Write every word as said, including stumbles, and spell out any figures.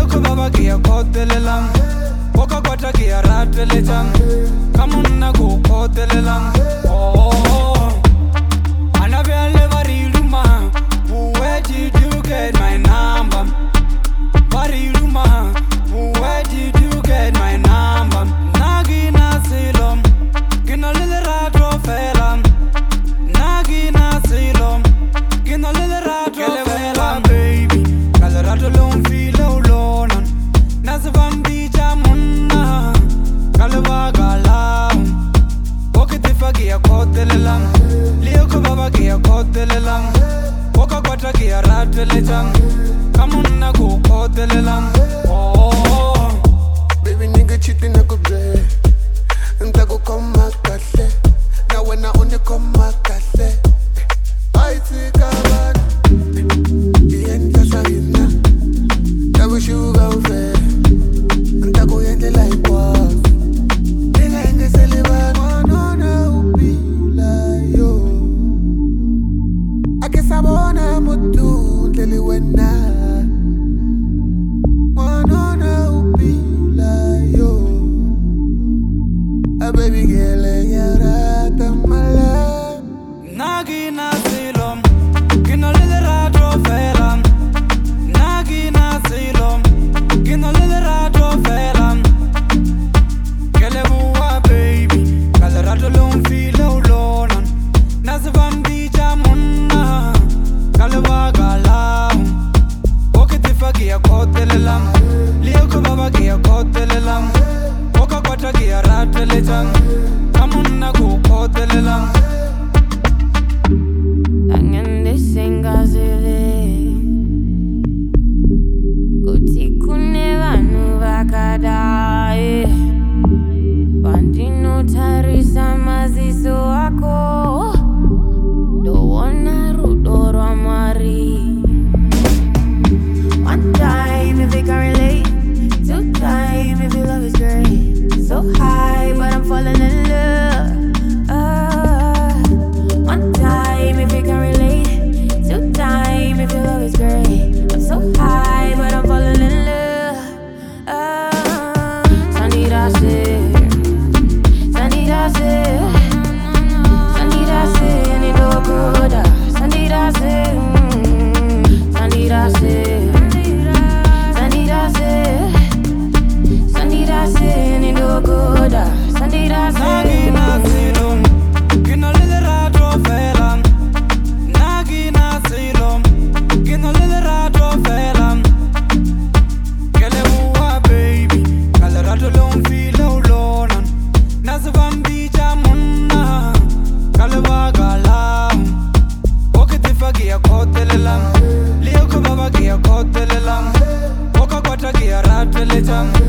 Leo ko baba ke ya kotelelang Boka kwata ke ya rateletang Kamonna ko kotelelang Oh Anabele bariluma Where did you get my number? Bariluma Where did you get my number? Nagi na silom Gina lele rato fela Nagi na silom Gina lele rato fela baby Kala rato lom fila ulonan Nasibam di jamuna Kala wagalam Boka tifagi ya kotelelang Leo ko baba ke ya kotelelang Boka kwata ke ya rateletang Kamonna ko kotelelang Oh Baby nigga cheating I could break Nta ko koma kahle Na wena une koma kahle I think about Yenta sa hina Tabu shuga ufe Nta ko yente like what Nigga inge seliban Wanona upila yo Ake sabona mutu Ndeli wena Wanona upila yo A baby girl ya rata mala Nagi na silom Gina lele rato fela Nagi na silom Gina lele rato fela Gele buwa baby Kala rato lom fila ulonan Nasibam di jamuna Kala wagalam Boka tifagi ya kotelelang Leo ko baba ke ya kotelelang Boka kwata ke ya rateletang Kamonna ko kotelelang Tangan desengazele Kuti kune vanu vakadai Pandinotarisa maziso ako Ndoona rudo rwa Mwari. One time if it can relate, two time if your love is great. So high but I'm falling in love. uh, One time if it can relate, two time if your love is great. I'm so high but I'm falling in love. uh, Sanira se, Sanira se, Sanira se, ni no good. Sanira se, Sanira se, Sanira se, Sanira se, ni no good. Sanira Nagi se. na silom Gina lele rato fela Nagi na silom Gina lele rato fela Gele buwa baby Kala rato lom fila ulonan Nasibam di jamuna Kala wagalam Boka tifagi ya kotelelang Leo ko baba ke ya kotelelang Boka kwata ke ya rateletang